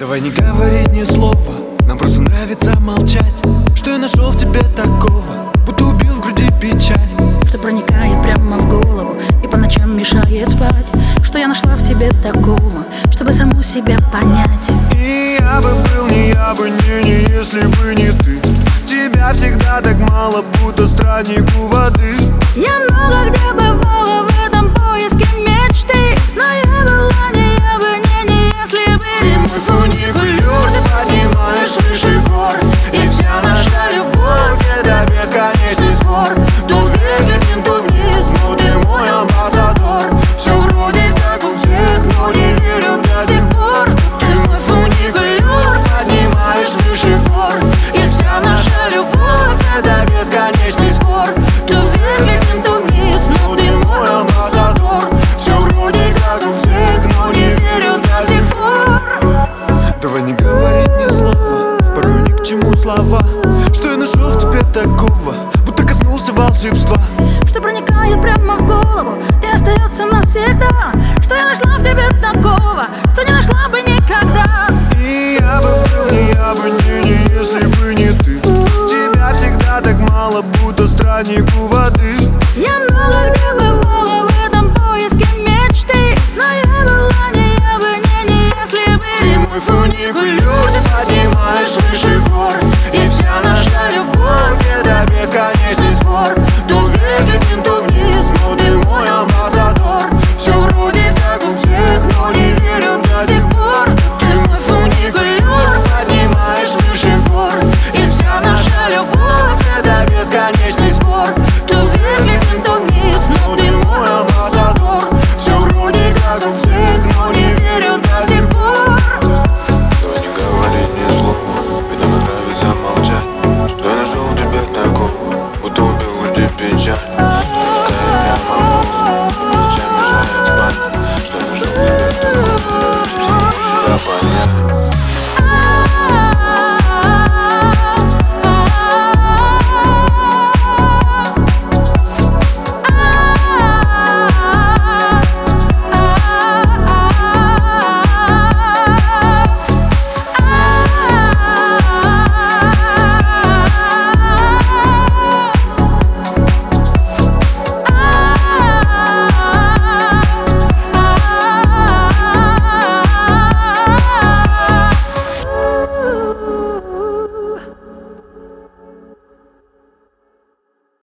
Давай не говорить ни слова, нам просто нравится молчать. Что я нашел в тебе такого, будто убил в груди печаль, что проникает прямо в голову и по ночам мешает спать. Что я нашла в тебе такого, чтобы саму себя понять. И я бы был, не я бы, не, если бы не ты. Тебя всегда так мало, будто странник у воды. Я много где бывала в этом поиске мечты, но я была не я бы, не если бы. Ты мой фуникулер, ты поднимаешь выше гор, и вся наша любовь — это бесконечный спор. То вверх летим, то вниз, но ты мой амбассадор. Все вроде как у всех, но не верю до сих пор, что ты мой фуникулер, поднимаешь выше гор, и вся наша любовь — это бесконечный спор. То вверх летим, то вниз, но ты мой амбассадор. Все вроде как у всех, но не верю до сих пор. Давай не говорить ни слова, порой ни к чему слова. Что я нашел в тебе такого, будто коснулся волшебства, что проникает прямо в голову и остается навсегда. Что я нашла в тебе такого, что не нашла бы никогда. И я бы был, не я бы, не если бы не ты. Тебя всегда так мало, будто странник у воды. Я много где бывала в этом поиске мечты, но я была не я бы, не если бы. Ты мой фуникулер, ты поднимаешь выше гор, и вся наша любовь — это бесконечный спор.